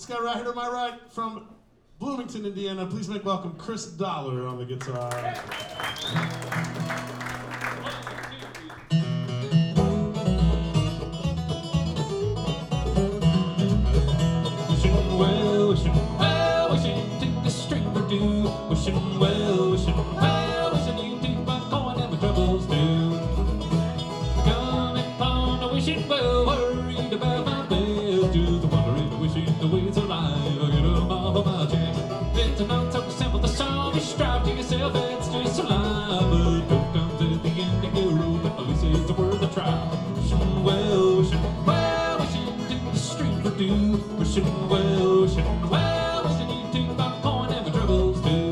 guy right here to my right from Bloomington, Indiana. Please make welcome Chris Dollar on the guitar. Wishing well, wishing take the string or two. Wishing well, wishing you take my coin and my troubles too. Coming upon a wishing well, worried about my bills. Just wondering, wishing the ways of life. I get them off of my chest. It's not so simple, the song you strive to yourself, it's just a lie. But don't come to the end of your road, but at least it's worth a try. Wishing well, wishing take the string or two. Wishing well, wishing you take my coin and my troubles too.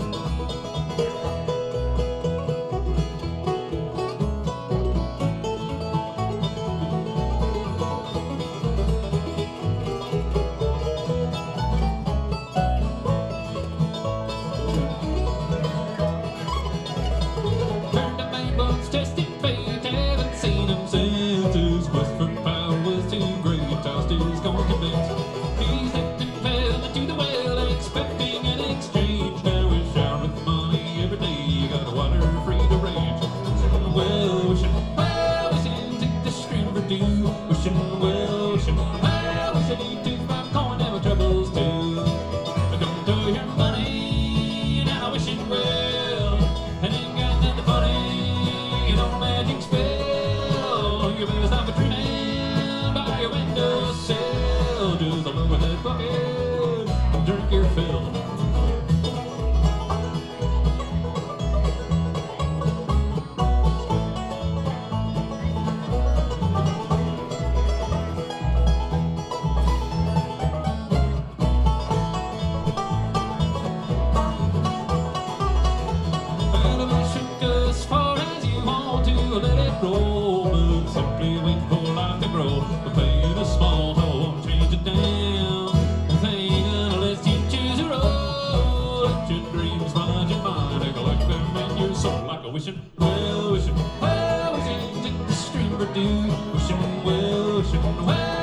Turned to my bones, testing fate, haven't seen him since. His quest for power was too great, I still gone convinced. He's acting fell into the well, expecting an exchange. Now he's showering money every day, you got water free to range. Wishing take the screen for due. Wishing wishing you take my coin and my troubles too. I come to your money, and I wish it well. And ain't got nothing funny, no magic spell. You better stop dreaming by your windowsill. Just a look at that bucket and drink your fill. As far as you want to let it roll, but simply wait for life to grow. But playing a small hole, change it down. This ain't unless you choose a road. Let your dreams find your mind and collect them in your soul like a wishing well, wishing take the string or two. Wishing well,